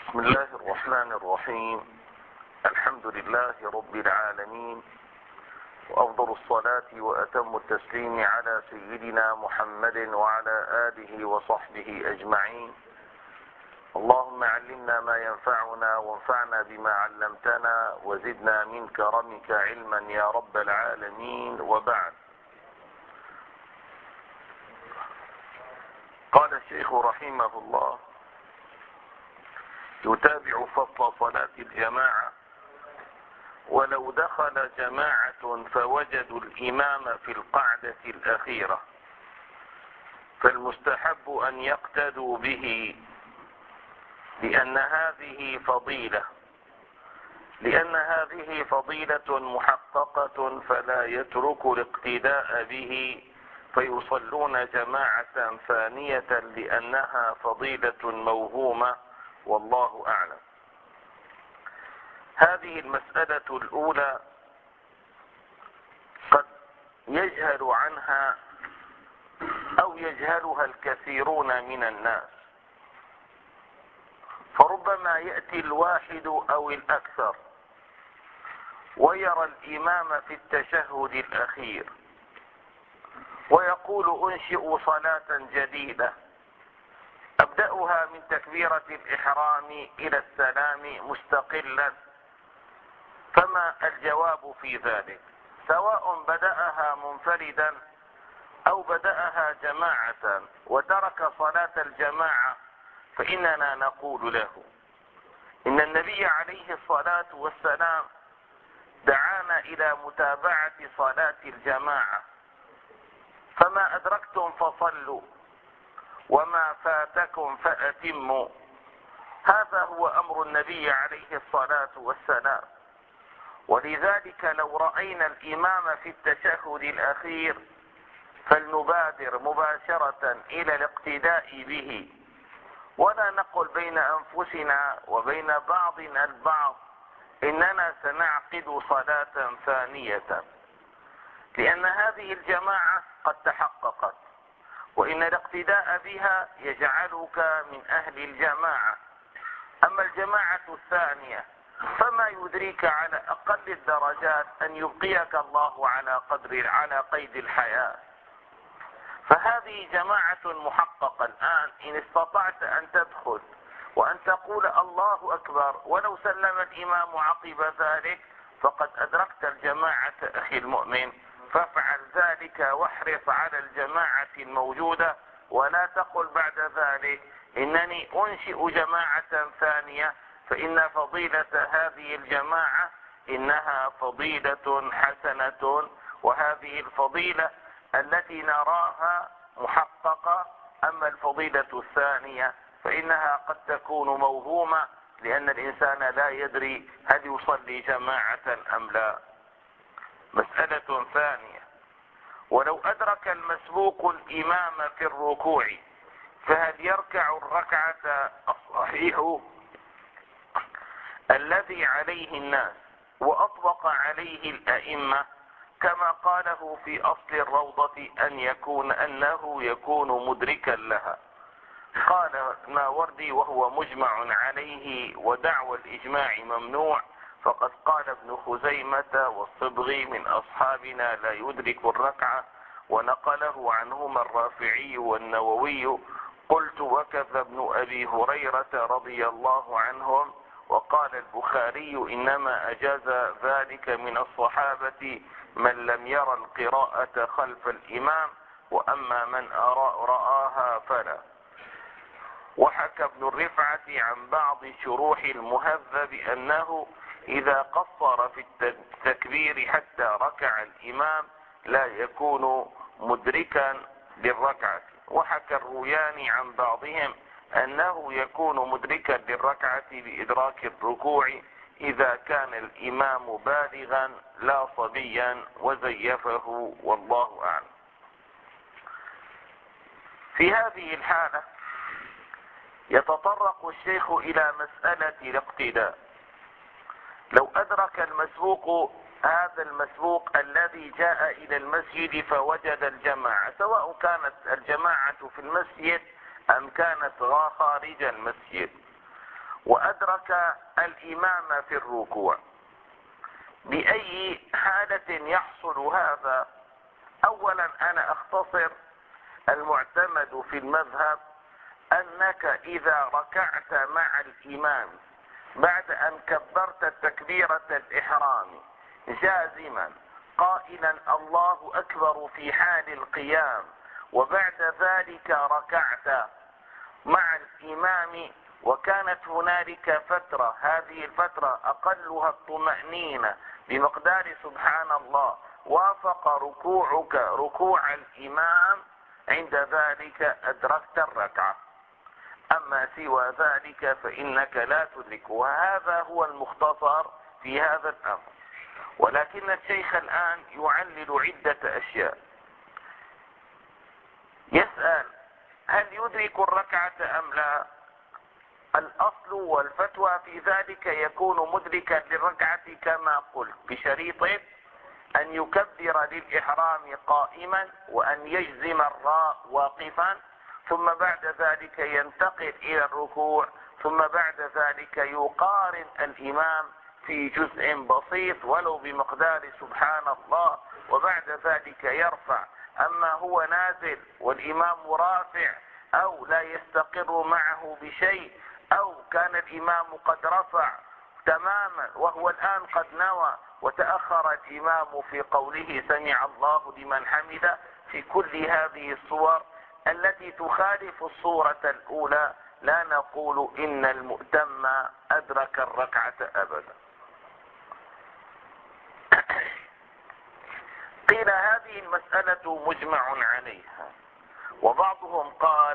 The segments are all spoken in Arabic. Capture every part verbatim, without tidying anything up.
بسم الله الرحمن الرحيم. الحمد لله رب العالمين، وأفضل الصلاة وأتم التسليم على سيدنا محمد وعلى آله وصحبه أجمعين. اللهم علمنا ما ينفعنا وانفعنا بما علمتنا وزدنا من كرمك علما يا رب العالمين. وبعد، قال الشيخ رحمه الله: يتابع فصل صلاة الجماعة: ولو دخل جماعة فوجدوا الإمام في القعدة الأخيرة فالمستحب أن يقتدوا به، لأن هذه فضيلة لأن هذه فضيلة محققة، فلا يترك الاقتداء به فيصلون جماعة ثانية لأنها فضيلة موهومة، والله أعلم. هذه المسألة الأولى قد يجهل عنها أو يجهلها الكثيرون من الناس، فربما يأتي الواحد أو الأكثر ويرى الإمام في التشهد الأخير ويقول: أنشئ صلاة جديدة أبدأها من تكبيرة الإحرام إلى السلام مستقلا. فما الجواب في ذلك؟ سواء بدأها منفردا أو بدأها جماعة وترك صلاة الجماعة، فإننا نقول له: إن النبي عليه الصلاة والسلام دعانا إلى متابعة صلاة الجماعة، فما أدركتم فصلوا وما فاتكم فأتموا. هذا هو أمر النبي عليه الصلاة والسلام. ولذلك لو رأينا الإمام في التشهد الأخير فلنبادر مباشرة إلى الاقتداء به، ولا نقل بين أنفسنا وبين بعضنا البعض إننا سنعقد صلاة ثانية، لأن هذه الجماعة قد تحققت، وإن الاقتداء بها يجعلك من أهل الجماعة. أما الجماعة الثانية فما يدريك على أقل الدرجات أن يبقيك الله على قدر على قيد الحياة. فهذه جماعة محققة الآن. إن استطعت أن تدخل وأن تقول الله أكبر ولو سلم الإمام عقب ذلك فقد أدركت الجماعة أخي المؤمن، فافعل ذلك واحرص على الجماعة الموجودة، ولا تقل بعد ذلك إنني أنشئ جماعة ثانية، فإن فضيلة هذه الجماعة إنها فضيلة حسنة، وهذه الفضيلة التي نراها محققة. أما الفضيلة الثانية فإنها قد تكون موهومة، لأن الإنسان لا يدري هل يصلي جماعة أم لا. مسألة ثانية: ولو أدرك المسبوق الإمام في الركوع فهل يركع الركعة الصحيح الذي عليه الناس وأطبق عليه الأئمة، كما قاله في أصل الروضة أن يكون أنه يكون مدركا لها؟ قال الماوردي: وهو مجمع عليه، ودعوى الإجماع ممنوع، فقد قال ابن خزيمة والصبغي من أصحابنا لا يدرك الركعة، ونقله عنهما الرافعي والنووي. قلت: وكذا ابن أبي هريرة رضي الله عنهم. وقال البخاري: إنما أجاز ذلك من الصحابة من لم يرى القراءة خلف الإمام، وأما من رآها فلا. وحكى ابن الرفعة عن بعض شروح المهذب أنه إذا قصر في التكبير حتى ركع الإمام لا يكون مدركا للركعة. وحكى الروياني عن بعضهم أنه يكون مدركا للركعة بإدراك الركوع إذا كان الإمام بالغا لا صبيا، وزيفه، والله أعلم. في هذه الحالة يتطرق الشيخ إلى مسألة الاقتداء. لو أدرك المسبوق هذا المسبوق الذي جاء إلى المسجد فوجد الجماعة، سواء كانت الجماعة في المسجد أم كانت خارج المسجد، وأدرك الإمام في الركوع. بأي حالة يحصل هذا؟ أولا أنا أختصر المعتمد في المذهب أنك إذا ركعت مع الإمام بعد أن كبرت تكبيرة الإحرام جازما قائلا الله أكبر في حال القيام، وبعد ذلك ركعت مع الإمام وكانت هنالك فترة، هذه الفترة أقلها الطمأنينة بمقدار سبحان الله، وافق ركوعك ركوع الإمام، عند ذلك أدركت الركعة. أما سوى ذلك فإنك لا تدرك، وهذا هو المختصر في هذا الأمر. ولكن الشيخ الآن يعلل عدة أشياء. يسأل هل يدرك الركعة أم لا؟ الأصل والفتوى في ذلك يكون مدركا للركعة كما قلت، بشريط أن يكبر للإحرام قائما وأن يجزم الراء واقفا، ثم بعد ذلك ينتقل إلى الركوع، ثم بعد ذلك يقارن الإمام في جزء بسيط ولو بمقدار سبحان الله، وبعد ذلك يرفع. أما هو نازل والإمام رافع أو لا يستقر معه بشيء، أو كان الإمام قد رفع تماما وهو الآن قد نوى وتأخر الإمام في قوله سمع الله لمن حمده، في كل هذه الصور التي تخالف الصورة الأولى لا نقول إن المؤتم أدرك الركعة أبدا. قيل هذه المسألة مجمع عليها، وبعضهم قال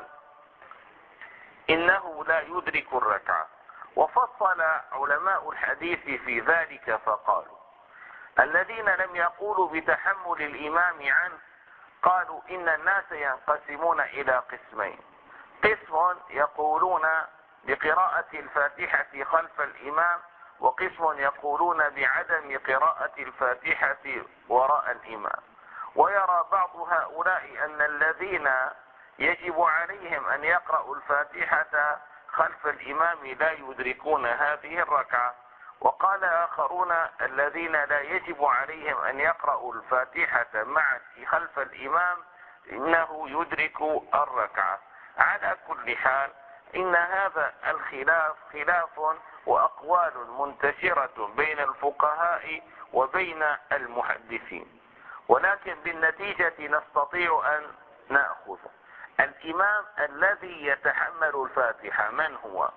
إنه لا يدرك الركعة، وفصل علماء الحديث في ذلك فقالوا الذين لم يقولوا بتحمل الإمام عنه قالوا إن الناس ينقسمون إلى قسمين: قسم يقولون بقراءة الفاتحة خلف الإمام، وقسم يقولون بعدم قراءة الفاتحة وراء الإمام. ويرى بعض هؤلاء أن الذين يجب عليهم أن يقرأوا الفاتحة خلف الإمام لا يدركون هذه الركعة. وقال آخرون الذين لا يجب عليهم أن يقرأوا الفاتحة معا خلف الإمام إنه يدرك الركعة. على كل حال إن هذا الخلاف خلاف وأقوال منتشرة بين الفقهاء وبين المحدثين، ولكن بالنتيجة نستطيع أن نأخذ الإمام الذي يتحمل الفاتحة من هو؟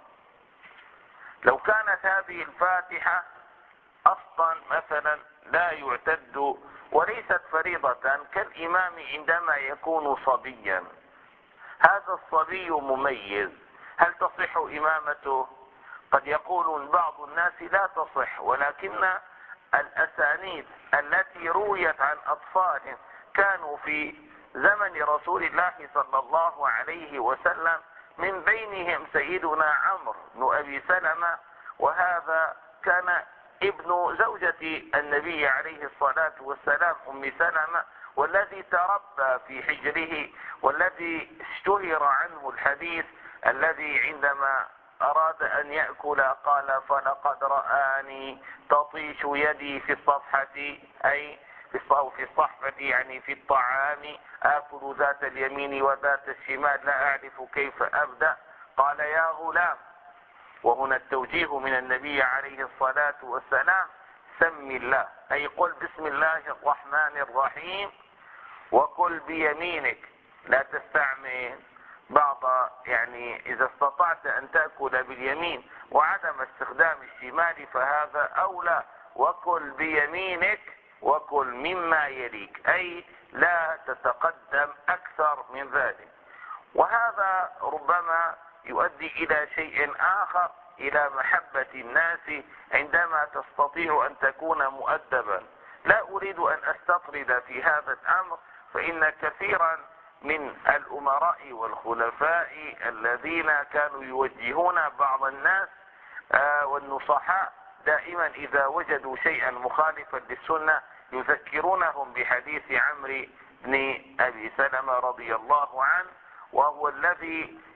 لو كانت هذه الفاتحة أصلا مثلا لا يعتد وليست فريضة كالإمام عندما يكون صبيا، هذا الصبي مميز، هل تصح إمامته؟ قد يقول بعض الناس لا تصح، ولكن الأسانيد التي رويت عن أطفال كانوا في زمن رسول الله صلى الله عليه وسلم من بينهم سيدنا عمرو بن أبي سلمة، وهذا كان ابن زوجة النبي عليه الصلاة والسلام أم سلمة، والذي تربى في حجره، والذي اشتهر عنه الحديث الذي عندما أراد أن يأكل قال فلقد رآني تطيش يدي في الصفحة، أي في الصحفة يعني في الطعام، آكل ذات اليمين وذات الشمال لا أعرف كيف أبدأ. قال يا غلام، وهنا التوجيه من النبي عليه الصلاة والسلام، سم الله، أي قل بسم الله الرحمن الرحيم وكل بيمينك، لا تستعمل بعض، يعني إذا استطعت أن تأكل باليمين وعدم استخدام الشمال فهذا أولى، وكل بيمينك وكل مما يليك، أي لا تتقدم أكثر من ذلك. وهذا ربما يؤدي إلى شيء آخر، إلى محبة الناس عندما تستطيع أن تكون مؤدبا. لا أريد أن أستطرد في هذا الأمر، فإن كثيرا من الأمراء والخلفاء الذين كانوا يوجهون بعض الناس والنصحاء دائما إذا وجدوا شيئا مخالفا للسنة يذكرونهم بحديث عمرو بن أبي سلمة رضي الله عنه، وهو الذي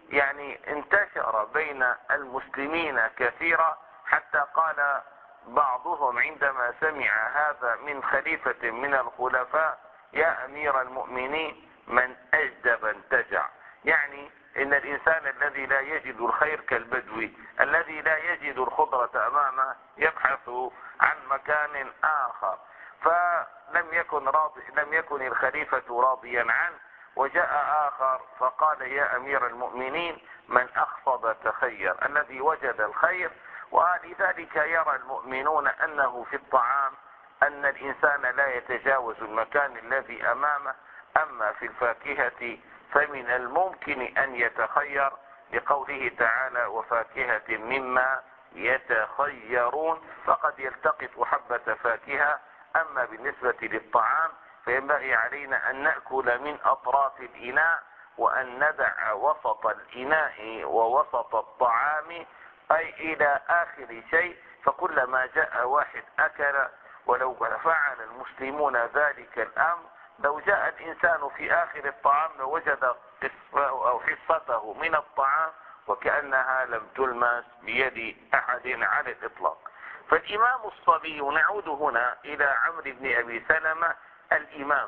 يعني انتشر بين المسلمين كثيرا، حتى قال بعضهم عندما سمع هذا من خليفة من الخلفاء: يا أمير المؤمنين من أجدب انتجع. يعني إن الإنسان الذي لا يجد الخير كالبدوي الذي لا يجد الخضرة أمامه يبحث عن مكان آخر. فلم يكن راضي لم يكن الخليفة راضيا عنه، وجاء آخر فقال: يا أمير المؤمنين من أخفض تخير، الذي وجد الخير. ولذلك يرى المؤمنون أنه في الطعام أن الإنسان لا يتجاوز المكان الذي أمامه، أما في الفاكهة فمن الممكن أن يتخير، لقوله تعالى: وفاكهة مما يتخيرون، فقد يلتقط حبة فاكهة. أما بالنسبة للطعام فينبغي علينا أن نأكل من أطراف الإناء، وأن ندع وسط الإناء ووسط الطعام أي إلى آخر شيء. فكلما جاء واحد أكل، ولو فعل المسلمون ذلك الأمر، لو جاء الإنسان في آخر الطعام لوجد أو حصته من الطعام وكأنها لم تلمس بيد أحد على الإطلاق. فالإمام الصبي، نعود هنا إلى عمرو بن أبي سلمة الإمام،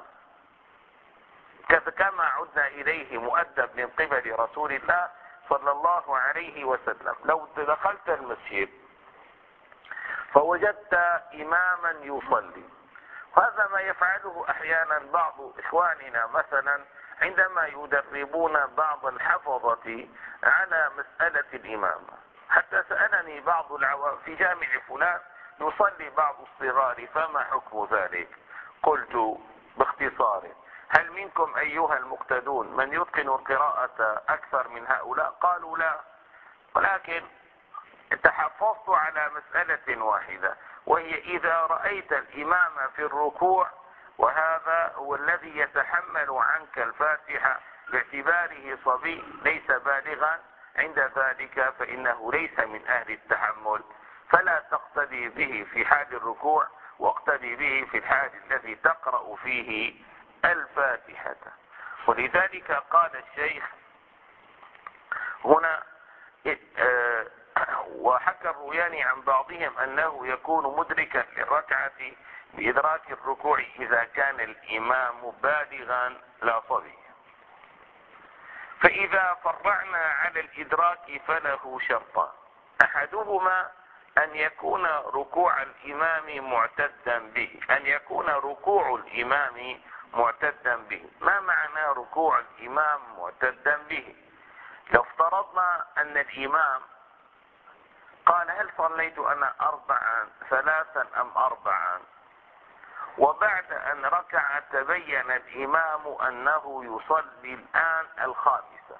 كما عدنا إليه مؤدب من قبل رسول الله صلى الله عليه وسلم. لو دخلت المسجد فوجدت إماما يصلي، وهذا ما يفعله أحيانا بعض إخواننا مثلا عندما يدربون بعض الحفظة على مسألة الإمامة. حتى سألني بعض العوام: في جامع فلان يصلي بعض الصغار فما حكم ذلك؟ قلت باختصار: هل منكم أيها المقتدون من يتقن القراءة أكثر من هؤلاء؟ قالوا لا. ولكن تحفظت على مسألة واحدة، وهي إذا رأيت الإمام في الركوع وهذا هو الذي يتحمل عنك الفاتحة باعتباره صبي ليس بالغا، عند ذلك فإنه ليس من أهل التحمل، فلا تقتدي به في حال الركوع، واقتدي به في الحال الذي تقرأ فيه الفاتحة. ولذلك قال الشيخ هنا: وحكى الروياني عن بعضهم أنه يكون مدركا للركعة بإدراك الركوع إذا كان الإمام بالغا لا صبي. فإذا فرعنا على الإدراك فله شرطان: أحدهما أن يكون ركوع الإمام معتدا به أن يكون ركوع الإمام معتدا به. ما معنى ركوع الإمام معتدا به؟ لو افترضنا أن الإمام قال: هل صليت أنا أربعا ثلاثا أم أربعا؟ وبعد أن ركع تبين الإمام أنه يصلي الآن الخامسة،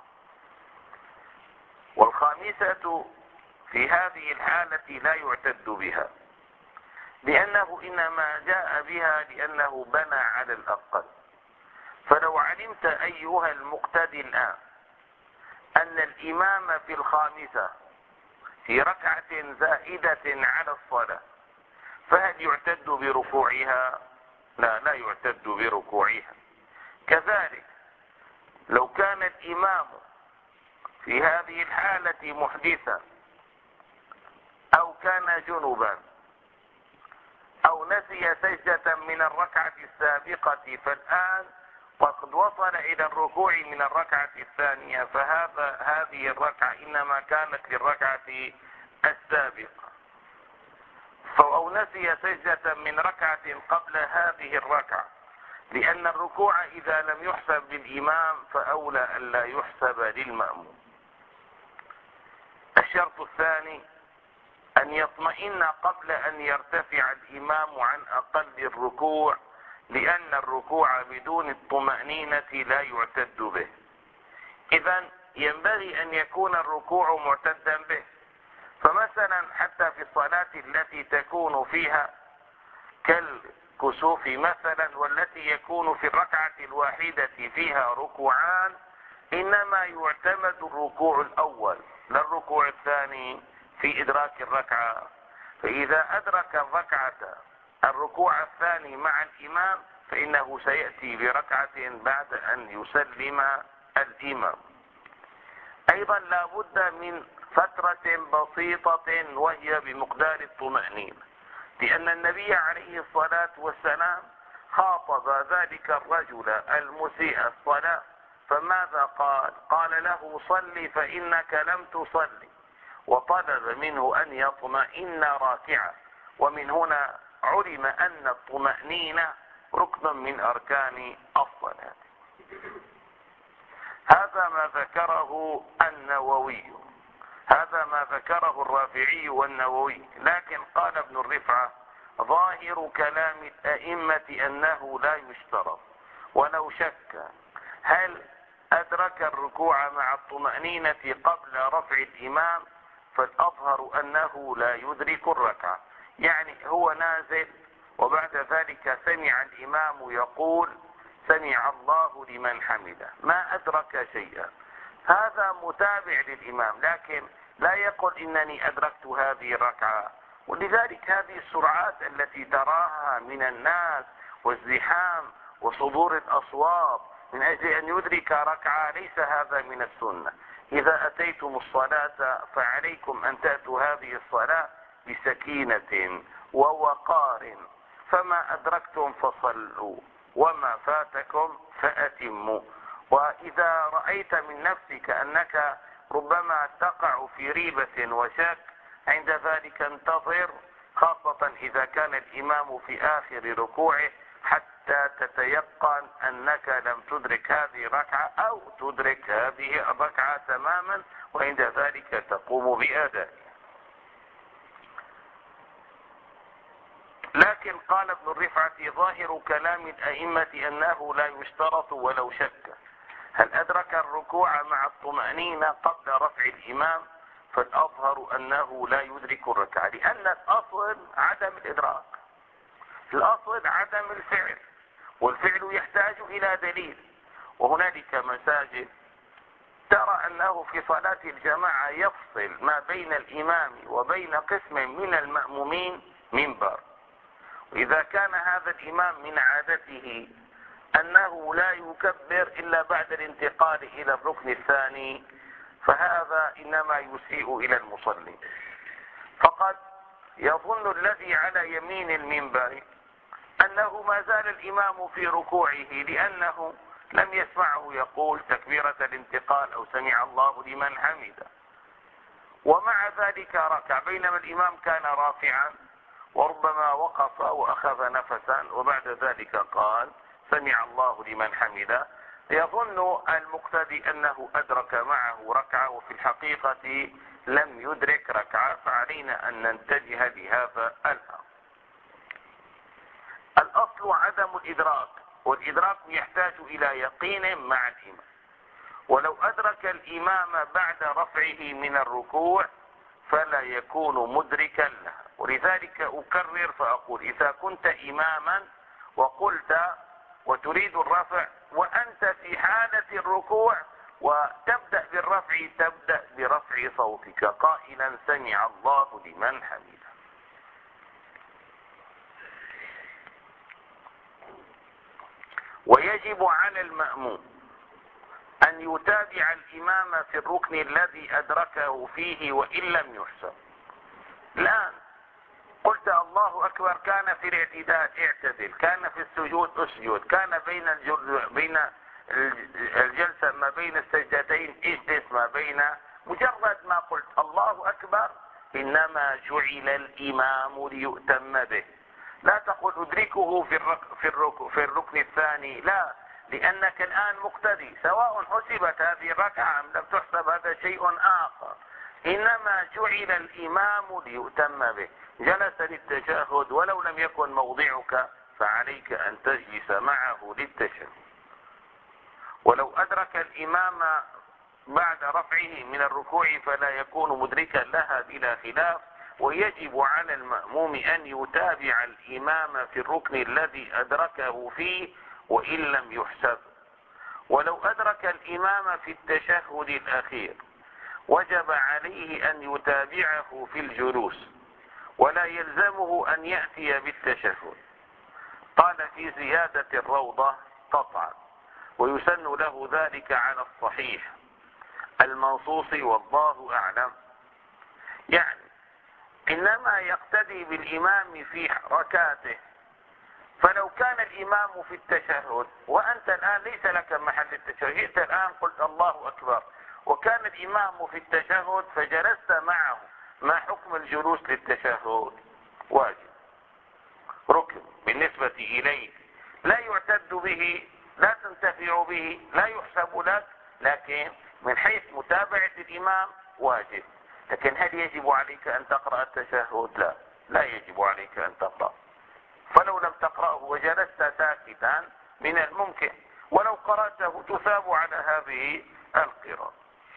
والخامسة في هذه الحالة لا يعتد بها، لأنه إنما جاء بها لأنه بنى على الأقل. فلو علمت أيها المقتدي الآن أن الإمام في الخامسة في ركعة زائدة على الصلاة، فهل يعتد بركوعها؟ لا، لا يعتد بركوعها. كذلك لو كان الإمام في هذه الحالة محدثا أو كان جنبا أو نسي سجدة من الركعة السابقة، فالآن وقد وصل إلى الركوع من الركعة الثانية، فهذا هذه الركعة إنما كانت للركعة السابقة. أو نسي سجدة من ركعة قبل هذه الركعة، لأن الركوع إذا لم يحسب للإمام فأولى أن لا يحسب للمأموم. الشرط الثاني أن يطمئن قبل أن يرتفع الإمام عن أقل الركوع، لأن الركوع بدون الطمأنينة لا يعتد به. إذن ينبغي أن يكون الركوع معتدا به. فمثلا حتى في الصلاة التي تكون فيها كالكسوف مثلا، والتي يكون في الركعة الواحدة فيها ركوعان، إنما يعتمد الركوع الأول لا الركوع الثاني في إدراك الركعة. فإذا أدرك الركعة الركوع الثاني مع الإمام فإنه سيأتي بركعة بعد أن يسلم الإمام. أيضا لا بد من فترة بسيطة وهي بمقدار الطمأنينة، لأن النبي عليه الصلاة والسلام خاطب ذلك الرجل المسيء الصلاة، فماذا قال؟ قال له صل فإنك لم تصلي، وطلب منه أن يطمئن راكعا. ومن هنا علم أن الطمأنينة ركن من أركان الصلاة. هذا ما ذكره النووي، هذا ما ذكره الرافعي والنووي. لكن قال ابن الرفعة ظاهر كلام الأئمة أنه لا يشترط ولو شك هل أدرك الركوع مع الطمأنينة قبل رفع الإمام، فالأظهر أنه لا يدرك الركعة. يعني هو نازل وبعد ذلك سمع الإمام يقول سمع الله لمن حمده، ما أدرك شيئا، هذا متابع للإمام، لكن لا يقول إنني أدركت هذه الركعة. ولذلك هذه السرعات التي تراها من الناس والزحام وصدور الأصوات من أجل أن يدرك ركعة، ليس هذا من السنة. إذا أتيتم الصلاة فعليكم أن تأتوا هذه الصلاة بسكينة ووقار، فما أدركتم فصلوا وما فاتكم فأتموا. وإذا رأيت من نفسك أنك ربما تقع في ريبة وشك، عند ذلك انتظر، خاصة إذا كان الإمام في آخر ركوعه، حتى تتيقن أنك لم تدرك هذه الركعة أو تدرك هذه الركعة تماما، وعند ذلك تقوم بأداء. لكن قال ابن الرفعة ظاهر كلام الأئمة أنه لا يشترط ولو شك هل أدرك الركوع مع الطمأنينة قبل رفع الإمام، فالأظهر أنه لا يدرك الركعة، لأن الأصل عدم الإدراك، الأصل عدم الفعل، والفعل يحتاج إلى دليل. وهنالك مساجد ترى أنه في صلاة الجماعة يفصل ما بين الإمام وبين قسم من المأمومين منبر، وإذا كان هذا الإمام من عادته أنه لا يكبر إلا بعد الانتقال إلى الركن الثاني، فهذا إنما يسيء إلى المصلي. فقد يظن الذي على يمين المنبر أنه ما زال الإمام في ركوعه، لأنه لم يسمعه يقول تكبيرة الانتقال أو سمع الله لمن حمده، ومع ذلك ركع، بينما الإمام كان رافعا وربما وقف وأخذ نفسا وبعد ذلك قال سمع الله لمن حمده. يظن المقتدي أنه أدرك معه ركعة، وفي الحقيقة لم يدرك ركعة، فعلينا أن ننتبه لهذا الأمر. الأصل عدم الإدراك، والإدراك يحتاج إلى يقين مع الإمام. ولو أدرك الإمام بعد رفعه من الركوع فلا يكون مدركا له. ولذلك أكرر فأقول إذا كنت إماما وقلت وتريد الرفع وأنت في حالة الركوع وتبدأ بالرفع، تبدأ برفع صوتك قائلا سمع الله لمن حمده. ويجب على المأموم أن يتابع الإمام في الركن الذي أدركه فيه وإن لم يحسب. الآن قلت الله أكبر، كان في الاعتدال اعتدل، كان في السجود اسجد، كان بين بين الجلسة ما بين السجدتين اجلس ما بين، مجرد ما قلت الله أكبر إنما جعل الإمام ليؤتم به. لا تقل أدركه في الركن في الركن في الركن الثاني، لا، لأنك الآن مقتدي، سواء حسبت هذه الركعة أم لم تحسب هذا شيء آخر، إنما جعل الإمام ليؤتم به. جلس للتشهد ولو لم يكن موضعك فعليك أن تجلس معه للتشهد. ولو أدرك الإمام بعد رفعه من الركوع فلا يكون مدركا لها بلا خلاف. ويجب على المأموم أن يتابع الإمام في الركن الذي أدركه فيه وإن لم يحسب. ولو أدرك الإمام في التشهد الأخير وجب عليه أن يتابعه في الجلوس، ولا يلزمه أن يأتي بالتشهد. قال في زيادة الروضة قطعا، ويسن له ذلك على الصحيح، المنصوص والله أعلم. يعني إنما يقتدي بالإمام في حركاته، فلو كان الإمام في التشهد وأنت الآن ليس لك محل التشهد، جئت الآن قلت الله أكبر وكان الإمام في التشهد فجلست معه، ما حكم الجلوس للتشهد؟ واجب، ركن بالنسبة إليك، لا يعتد به، لا تنتفع به، لا يحسب لك، لكن من حيث متابعة الإمام واجب. لكن هل يجب عليك أن تقرأ التشهد؟ لا، لا يجب عليك أن تقرأ. فلو لم تقرأه وجلست ساكتا من الممكن، ولو قرأته تثاب على هذه القراءة.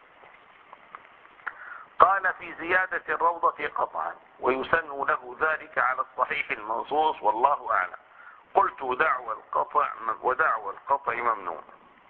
قال في زيادة الروضة قطعا ويسن له ذلك على الصحيح المنصوص والله أعلم. قلت دعوى القطع ودعوى القطع ممنوع،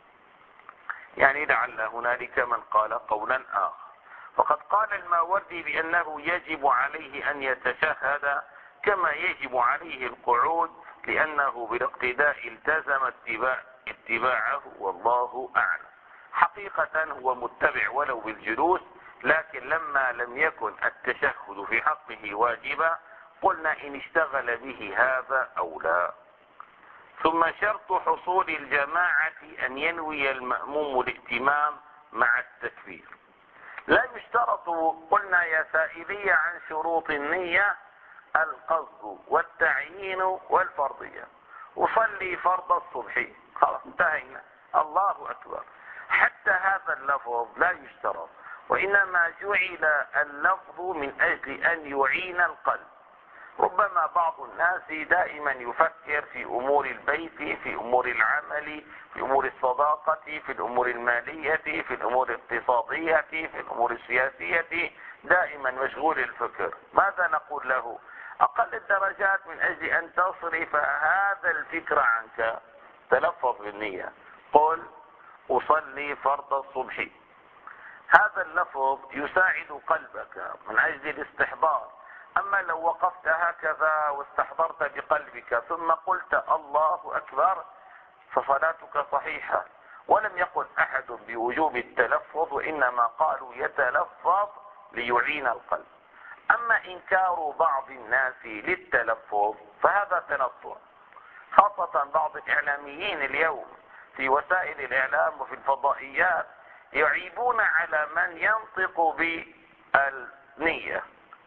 يعني لعل هنالك من قال قولا آخر. فقد قال الماوردي بأنه يجب عليه أن يتشهد كما يجب عليه القعود، لأنه بالاقتداء التزم اتباع اتباعه والله أعلم. حقيقة هو متبع ولو بالجلوس، لكن لما لم يكن التشهد في حقه واجبا قلنا إن اشتغل به هذا أو لا. ثم شرط حصول الجماعة أن ينوي المأموم الائتمام مع التكبير. لا يشترط، قلنا يا سائلي عن شروط النية، القصد والتعيين والفرضية. أصلي فرض الصبح، خلاص انتهينا، الله أكبر. حتى هذا اللفظ لا يشترط، وإنما جعل اللفظ من أجل أن يعين القلب. ربما بعض الناس دائما يفكر في أمور البيت، في أمور العمل، في أمور الصداقة، في الأمور المالية، في الأمور الاقتصادية، في الأمور السياسية، دائما مشغول الفكر. ماذا نقول له؟ أقل الدرجات من أجل أن تصرف هذا الفكر عنك تلفظ بالنية، قل أصلي فرض الصبح. هذا اللفظ يساعد قلبك من أجل الاستحضار. أما لو وقفت هكذا واستحضرت بقلبك ثم قلت الله أكبر فصلاتك صحيحة. ولم يقل أحد بوجوب التلفظ، وإنما قالوا يتلفظ ليعين القلب. أما إنكار بعض الناس للتلفظ فهذا تنطع، خاصة بعض الإعلاميين اليوم في وسائل الإعلام وفي الفضائيات يعيبون على من ينطق بالنية.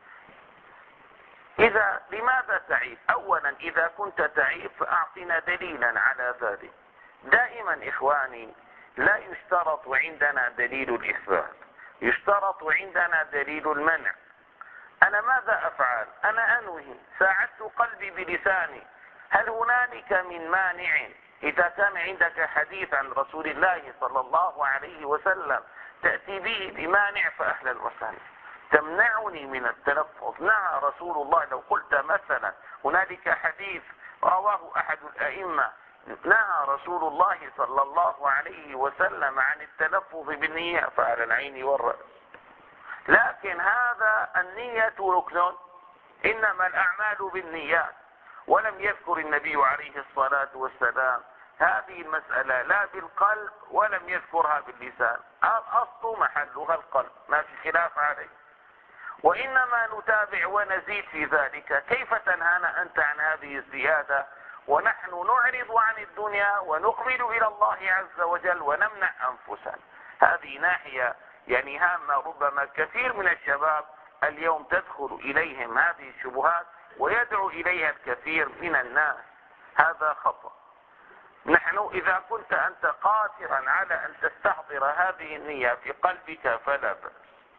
إذا لماذا تعيب؟ أولا إذا كنت تعيب فأعطنا دليلا على ذلك. دائما إخواني لا يشترط عندنا دليل الإثبات، يشترط عندنا دليل المنع. أنا ماذا أفعل؟ أنا أنوي، ساعدت قلبي بلساني. هل هنالك من مانع إذا كان عندك حديث عن رسول الله صلى الله عليه وسلم تأتي به بمانع فأهلا وسهلا. تمنعني من التلفظ؟ نهى رسول الله. لو قلت مثلا هنالك حديث رواه أحد الأئمة نهى رسول الله صلى الله عليه وسلم عن التلفظ بالنية فعلى العين والرأس، لكن هذا النية ركن، إنما الأعمال بالنيات. ولم يذكر النبي عليه الصلاة والسلام هذه المسألة لا بالقلب ولم يذكرها باللسان. الأصل محلها القلب، ما في خلاف عليه، وإنما نتابع ونزيد في ذلك. كيف تنهانا أنت عن هذه الزيادة ونحن نعرض عن الدنيا ونقبل إلى الله عز وجل ونمنع أنفسنا؟ هذه ناحية يعني هامة، ربما كثير من الشباب اليوم تدخل إليهم هذه الشبهات ويدعو إليها الكثير من الناس. هذا خطأ. نحن إذا كنت أنت قادرا على أن تستحضر هذه النية في قلبك فلا بأس.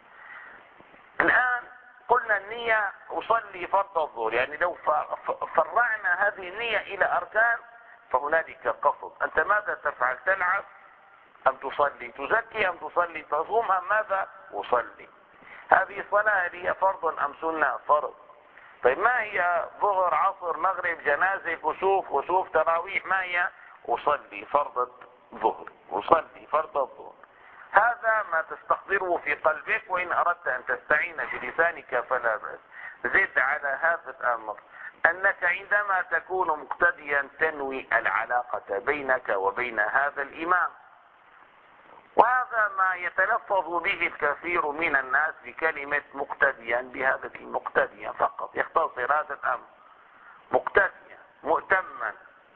الآن قلنا النية أصلي فرض الظهر، يعني لو فرعنا هذه النية إلى أركان فهنالك قصد. أنت ماذا تفعل؟ تلعب أم تصلي؟ تزكي أم تصلي؟ تصوم أم ماذا؟ أصلي. هذه الصلاة هي فرض أم سنة؟ فرض. طيب ما هي؟ ظهر، عصر، مغرب، جنازة، كسوف، وسوف، تراويح، ما هي؟ أصلي فرض الظهر، أصلي فرض الظهر. هذا ما تستحضره في قلبك، وإن أردت أن تستعين بلسانك فلا بأس. زد على هذا الأمر أنك عندما تكون مقتديا تنوي العلاقة بينك وبين هذا الإمام، وهذا وهذا ما يتلفظ به الكثير من الناس بكلمة مقتديا بهذا مقتديا فقط، يختصر هذا الأمر مقتديا مؤتما،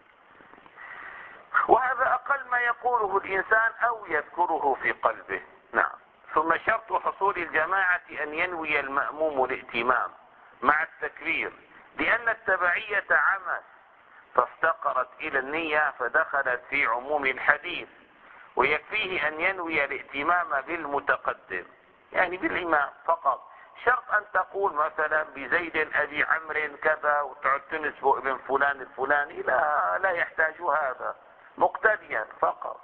وهذا أقل ما يقوله الإنسان أو يذكره في قلبه. نعم. ثم شرط حصول الجماعة أن ينوي المأموم الائتمام مع التكبير، لأن التبعية عمل فافتقرت إلى النية فدخلت في عموم الحديث، ويكفيه أن ينوي الائتمام بالمتقدم يعني بالإمام فقط. شرط أن تقول مثلا بزيد أبي عمرو كذا وتعد تنسب ابن فلان الفلاني، لا لا يحتاج هذا، مقتديا فقط.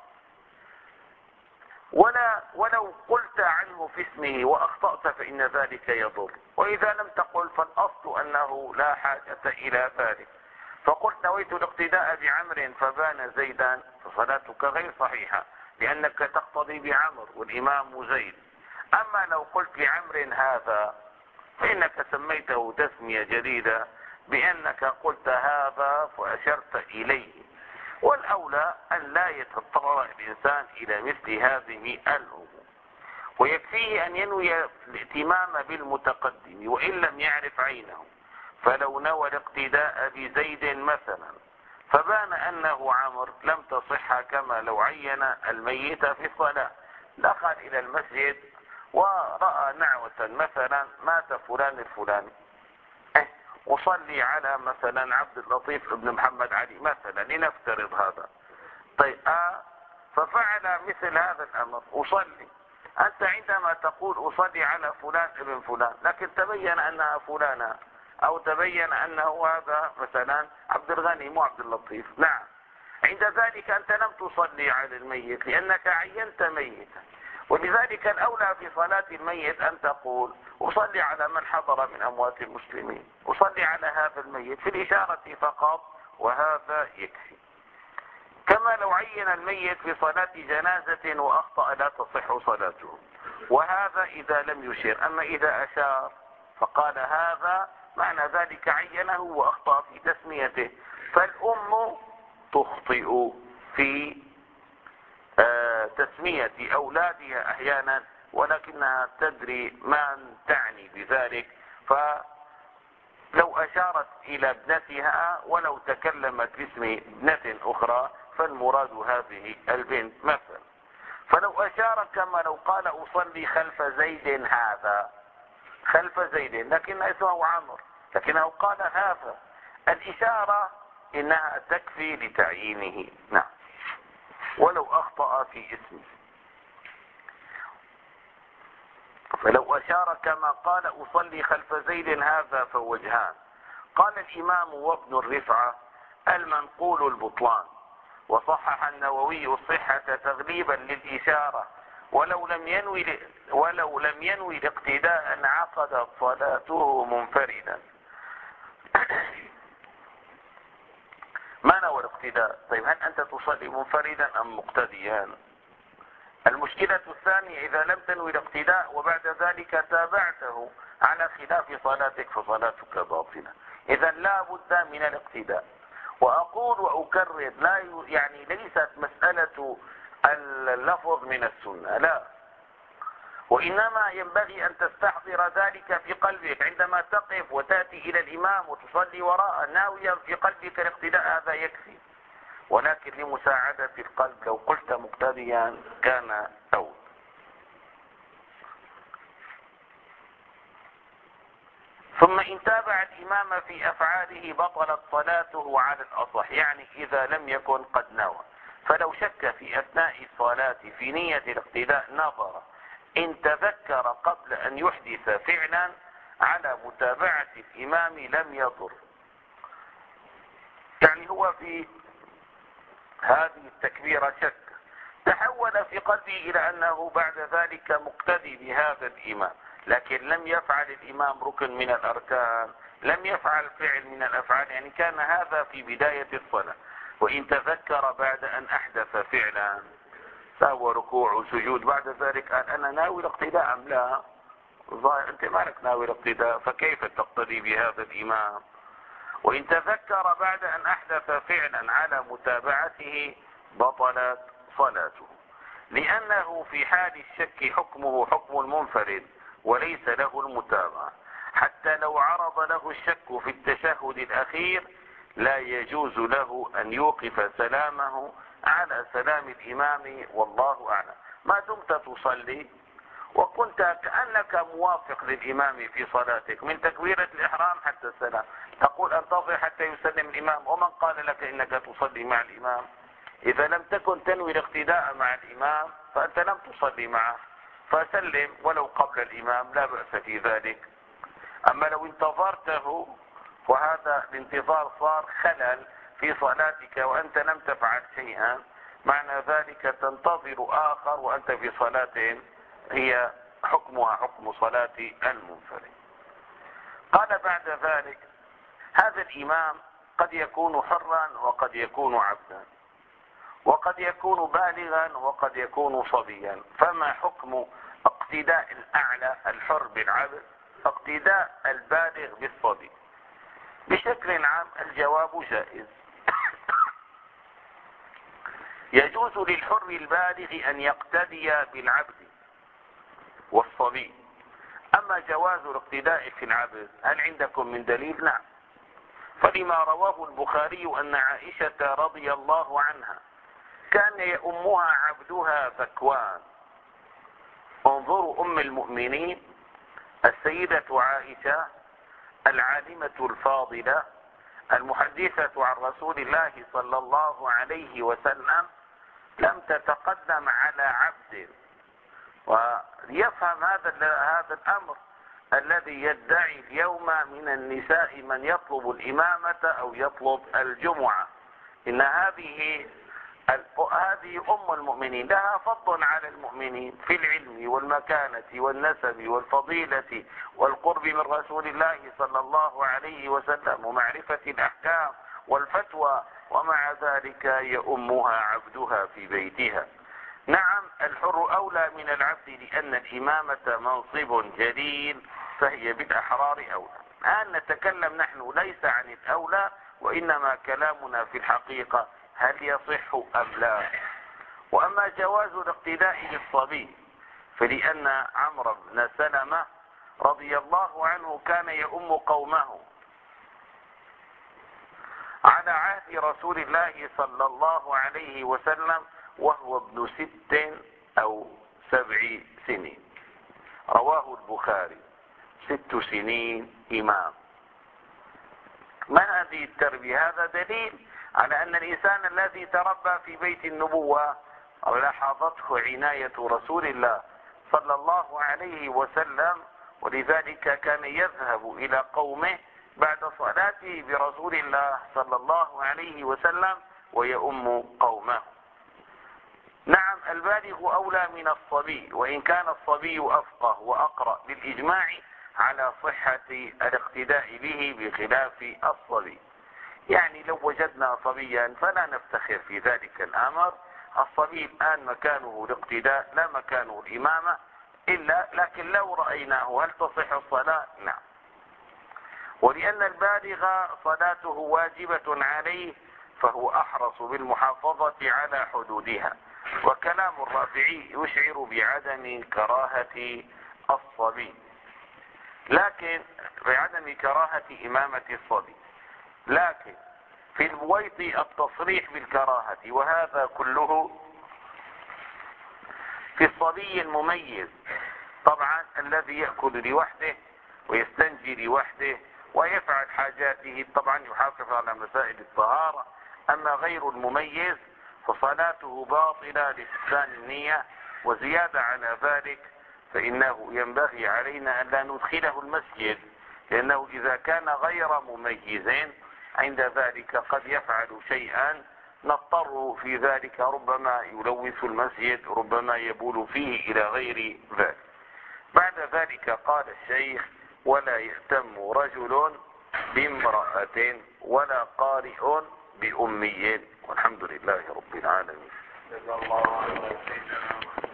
ولا ولو قلت عنه في اسمه وأخطأت فإن ذلك يضر، وإذا لم تقل فالأصل أنه لا حاجة إلى ذلك. فقلت نويت الاقتداء بعمر فبان زيدا فصلاتك غير صحيحة، لأنك تقتضي بعمر والإمام زيد. أما لو قلت لعمر هذا فإنك سميته تسمية جديدة بأنك قلت هذا فأشرت إليه، والأولى أن لا يتطرق الإنسان إلى مثل هذه الأمور. ويكفيه أن ينوي الائتمام بالمتقدم وإن لم يعرف عينه، فلو نوى الاقتداء بزيد مثلا فبان أنه عمر لم تصح، كما لو عين الميت في الصلاة، دخل إلى المسجد ورأى نعوة مثلا مات فلان الفلاني، وصلي على مثلا عبد اللطيف ابن محمد علي مثلا لنفترض هذا. طيب آه ففعل مثل هذا الأمر وصلي، أنت عندما تقول أصلي على فلان ابن فلان، لكن تبين أنها فلانة أو تبين أنه هذا مثلا عبد الغني مو عبد اللطيف، نعم، عند ذلك أنت لم تصلي على الميت لأنك عينت ميتا. ولذلك الأولى في صلاة الميت أن تقول أصلي على من حضر من أموات المسلمين، أصلي على هذا الميت في الإشارة فقط، وهذا يكفي. كما لو عين الميت في صلاة جنازة وأخطأ لا تصح صلاته، وهذا إذا لم يشير. أما إذا أشار فقال هذا معنى ذلك عينه وأخطأ في تسميته. فالأم تخطئ في تسمية أولادها أحيانا ولكنها تدري من تعني بذلك، فلو أشارت إلى ابنتها ولو تكلمت باسم ابنة أخرى فالمراد هذه البنت مثلا. فلو أشار كما لو قال أصلي خلف زيد هذا، خلف زيد لكن اسمه عمرو، لكنه قال هذا، الإشارة إنها تكفي لتعيينه. نعم. ولو أخطأ في اسمه، فلو أشار كما قال أصلي خلف زيد هذا فوجهان. قال الإمام وابن الرفعة المنقول البطلان، وصحح النووي الصحة تغليبا للإشارة، ولو لم ينوي ولو لم ينوي الاقتداء عقدت صلاته منفردا. ما نوى الاقتداء؟ طيب هل أنت تصلي منفردا أم مقتديا؟ المشكلة الثانية إذا لم تنوي الاقتداء وبعد ذلك تابعته على خلاف صلاتك فصلاتك باطلة. إذا لا بد من الاقتداء. وأقول وأكرر، لا يعني ليست مسألة اللفظ من السنة، لا، وإنما ينبغي أن تستحضر ذلك في قلبك عندما تقف وتأتي إلى الإمام وتصلي وراءه ناويا في قلبك الاقتداء، هذا يكفي. ولكن لمساعدة القلب لو قلت مقتديا كان أول. ثم إن تابع الإمام في أفعاله بطلت صلاته على الأصح، يعني إذا لم يكن قد نوى. فلو شك في أثناء الصلاة في نية الاقتداء نظر، إن تذكر قبل أن يحدث فعلا على متابعة الإمام لم يضر. يعني هو في هذه التكبيرة شك، تحول في قلبه إلى أنه بعد ذلك مقتدي بهذا الإمام، لكن لم يفعل الإمام ركن من الأركان، لم يفعل فعل من الأفعال، يعني كان هذا في بداية الصلاة. وإن تذكر بعد أن أحدث فعلا سوى ركوع وسجود بعد ذلك قال أنا ناوي الاقتداء أم لا؟ ظاهر أنت مالك ناوي الاقتداء، فكيف تقتدي بهذا الإمام؟ وإن تذكر بعد أن أحدث فعلا على متابعته بطلت صلاته، لأنه في حال الشك حكمه حكم المنفرد وليس له المتابعة، حتى لو عرض له الشك في التشهد الأخير لا يجوز له أن يوقف سلامه على سلام الإمام، والله أعلم. ما دمت تصلي وكنت كأنك موافق للإمام في صلاتك من تكبيرة الإحرام حتى السلام، تقول انتظر حتى يسلم الإمام، ومن قال لك إنك تصلي مع الإمام؟ إذا لم تكن تنوي الاقتداء مع الإمام فأنت لم تصلي معه، فسلم ولو قبل الإمام، لا بأس في ذلك. أما لو انتظرته وهذا الانتظار صار خلل في صلاتك وأنت لم تفعل شيئا، معنى ذلك تنتظر آخر وأنت في صلاة هي حكمها حكم صلاة المنفرد. قال بعد ذلك: هذا الإمام قد يكون حرا وقد يكون عبدا، وقد يكون بالغا وقد يكون صبيا، فما حكم اقتداء الأعلى الحر بالعبد اقتداء البالغ بالصبي؟ بشكل عام الجواب جائز. يجوز للحر البالغ أن يقتدي بالعبد والصبي. أما جواز الاقتداء في العبد هل عندكم من دليل؟ نعم. فلما رواه البخاري أن عائشة رضي الله عنها كان يؤمها عبدها ذكوان. انظروا أم المؤمنين السيدة عائشة العالمة الفاضلة المحدثة عن رسول الله صلى الله عليه وسلم لم تتقدم على عبد. ويفهم هذا هذا الأمر الذي يدعي اليوم من النساء من يطلب الإمامة أو يطلب الجمعة، إن هذه هذه أم المؤمنين لها فضل على المؤمنين في العلم والمكانة والنسب والفضيلة والقرب من رسول الله صلى الله عليه وسلم ومعرفة الأحكام والفتوى، ومع ذلك يؤمها عبدها في بيتها. نعم الحر أولى من العبد لأن الإمامة منصب جليل، فهي بالأحرار أولى. الآن نتكلم نحن ليس عن الأولى، وإنما كلامنا في الحقيقة هل يصح أم لا. وأما جواز الاقتداء بالصبي فلأن عمرو بن سلمة رضي الله عنه كان يؤم قومه على عهد رسول الله صلى الله عليه وسلم وهو ابن ست أو سبع سنين. رواه البخاري. ست سنين إمام. ما هذه التربية؟ هذا دليل على أن الإنسان الذي تربى في بيت النبوة لاحظته عناية رسول الله صلى الله عليه وسلم، ولذلك كان يذهب إلى قومه بعد صلاته برسول الله صلى الله عليه وسلم ويؤم قومه. نعم البالغ أولى من الصبي، وإن كان الصبي أفقه وأقرأ للإجماع على صحة الاقتداء به بخلاف الصبي. يعني لو وجدنا صبيا فلا نفتخر في ذلك الأمر. الصبي الآن مكانه الاقتداء لا مكانه الإمامة، إلا لكن لو رأيناه هل تصح الصلاة؟ نعم. ولأن البالغ صلاته واجبة عليه فهو أحرص بالمحافظة على حدودها. وكلام الرافعي يشعر بعدم كراهة الصبي، لكن بعدم كراهة إمامة الصبي، لكن في البويط التصريح بالكراهة، وهذا كله في الصبي المميز طبعا الذي يأكل لوحده ويستنجي لوحده ويفعل حاجاته، طبعا يحافظ على مسائل الطهارة. أما غير المميز فصلاته باطلة لفسدان النية. وزيادة على ذلك فإنه ينبغي علينا أن لا ندخله المسجد، لأنه إذا كان غير مميز عند ذلك قد يفعل شيئا نضطر في ذلك، ربما يلوث المسجد، ربما يبول فيه إلى غير ذلك. بعد ذلك قال الشيخ: ولا يهتم رجل بامرأة ولا قارئ بأمي. والحمد لله رب العالمين.